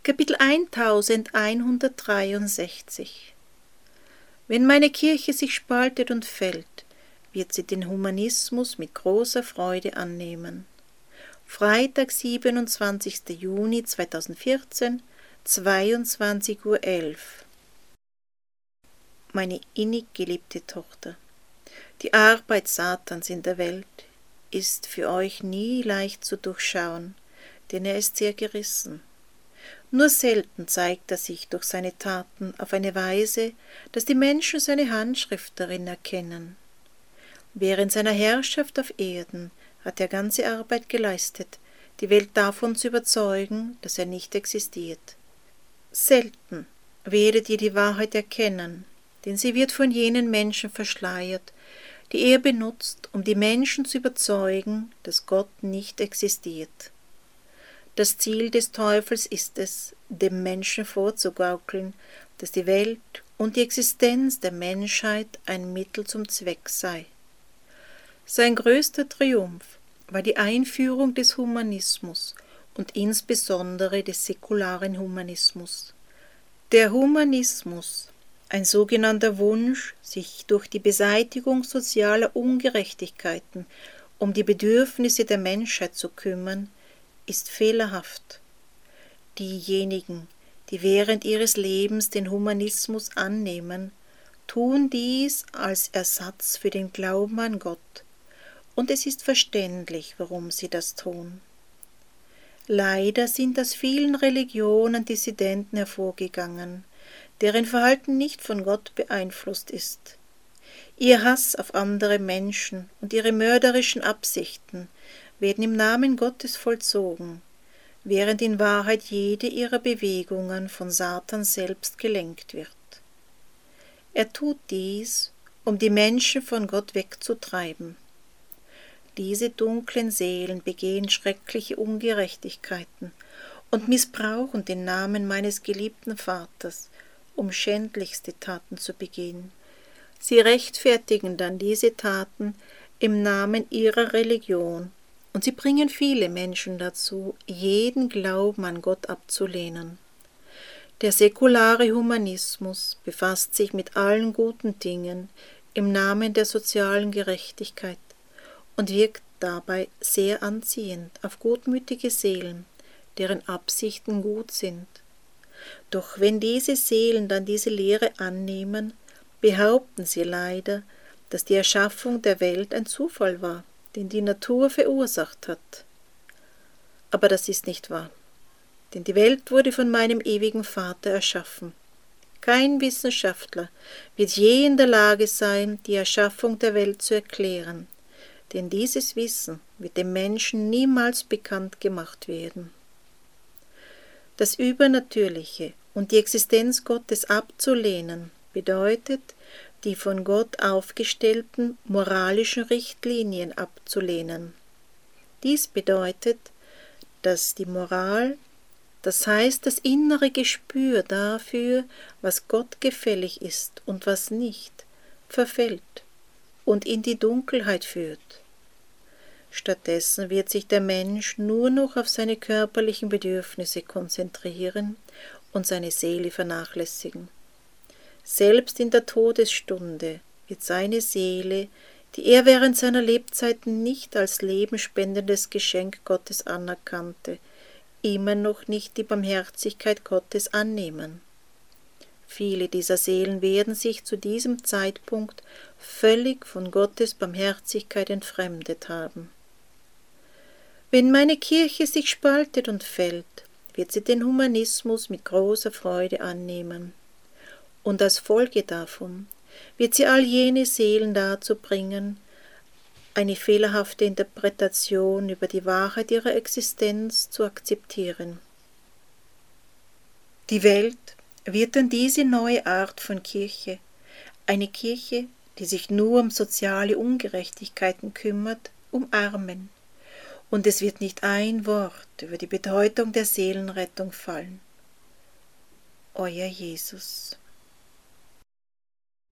Kapitel 1163. Wenn meine Kirche sich spaltet und fällt, wird sie den Humanismus mit großer Freude annehmen. Freitag, 27. Juni 2014, 22:11 Uhr. Meine innig geliebte Tochter, die Arbeit Satans in der Welt ist für euch nie leicht zu durchschauen, denn er ist sehr gerissen. Nur selten zeigt er sich durch seine Taten auf eine Weise, dass die Menschen seine Handschrift darin erkennen. Während seiner Herrschaft auf Erden hat er ganze Arbeit geleistet, die Welt davon zu überzeugen, dass er nicht existiert. Selten werdet ihr die Wahrheit erkennen, denn sie wird von jenen Menschen verschleiert, die er benutzt, um die Menschen zu überzeugen, dass Gott nicht existiert. Das Ziel des Teufels ist es, dem Menschen vorzugaukeln, dass die Welt und die Existenz der Menschheit ein Mittel zum Zweck sei. Sein größter Triumph war die Einführung des Humanismus und insbesondere des säkularen Humanismus. Der Humanismus, ein sogenannter Wunsch, sich durch die Beseitigung sozialer Ungerechtigkeiten um die Bedürfnisse der Menschheit zu kümmern, ist fehlerhaft. Diejenigen, die während ihres Lebens den Humanismus annehmen, tun dies als Ersatz für den Glauben an Gott, und es ist verständlich, warum sie das tun. Leider sind aus vielen Religionen Dissidenten hervorgegangen, deren Verhalten nicht von Gott beeinflusst ist. Ihr Hass auf andere Menschen und ihre mörderischen Absichten werden im Namen Gottes vollzogen, während in Wahrheit jede ihrer Bewegungen von Satan selbst gelenkt wird. Er tut dies, um die Menschen von Gott wegzutreiben. Diese dunklen Seelen begehen schreckliche Ungerechtigkeiten und missbrauchen den Namen meines geliebten Vaters, um schändlichste Taten zu begehen. Sie rechtfertigen dann diese Taten im Namen ihrer Religion, und sie bringen viele Menschen dazu, jeden Glauben an Gott abzulehnen. Der säkulare Humanismus befasst sich mit allen guten Dingen im Namen der sozialen Gerechtigkeit und wirkt dabei sehr anziehend auf gutmütige Seelen, deren Absichten gut sind. Doch wenn diese Seelen dann diese Lehre annehmen, behaupten sie leider, dass die Erschaffung der Welt ein Zufall war, den die Natur verursacht hat. Aber das ist nicht wahr, denn die Welt wurde von meinem ewigen Vater erschaffen. Kein Wissenschaftler wird je in der Lage sein, die Erschaffung der Welt zu erklären, denn dieses Wissen wird dem Menschen niemals bekannt gemacht werden. Das Übernatürliche und die Existenz Gottes abzulehnen bedeutet, die von Gott aufgestellten moralischen Richtlinien abzulehnen. Dies bedeutet, dass die Moral, das heißt das innere Gespür dafür, was Gott gefällig ist und was nicht, verfällt und in die Dunkelheit führt. Stattdessen wird sich der Mensch nur noch auf seine körperlichen Bedürfnisse konzentrieren und seine Seele vernachlässigen. Selbst in der Todesstunde wird seine Seele, die er während seiner Lebzeiten nicht als lebensspendendes Geschenk Gottes anerkannte, immer noch nicht die Barmherzigkeit Gottes annehmen. Viele dieser Seelen werden sich zu diesem Zeitpunkt völlig von Gottes Barmherzigkeit entfremdet haben. Wenn meine Kirche sich spaltet und fällt, wird sie den Humanismus mit großer Freude annehmen. Und als Folge davon wird sie all jene Seelen dazu bringen, eine fehlerhafte Interpretation über die Wahrheit ihrer Existenz zu akzeptieren. Die Welt wird dann diese neue Art von Kirche, eine Kirche, die sich nur um soziale Ungerechtigkeiten kümmert, umarmen, und es wird nicht ein Wort über die Bedeutung der Seelenrettung fallen. Euer Jesus.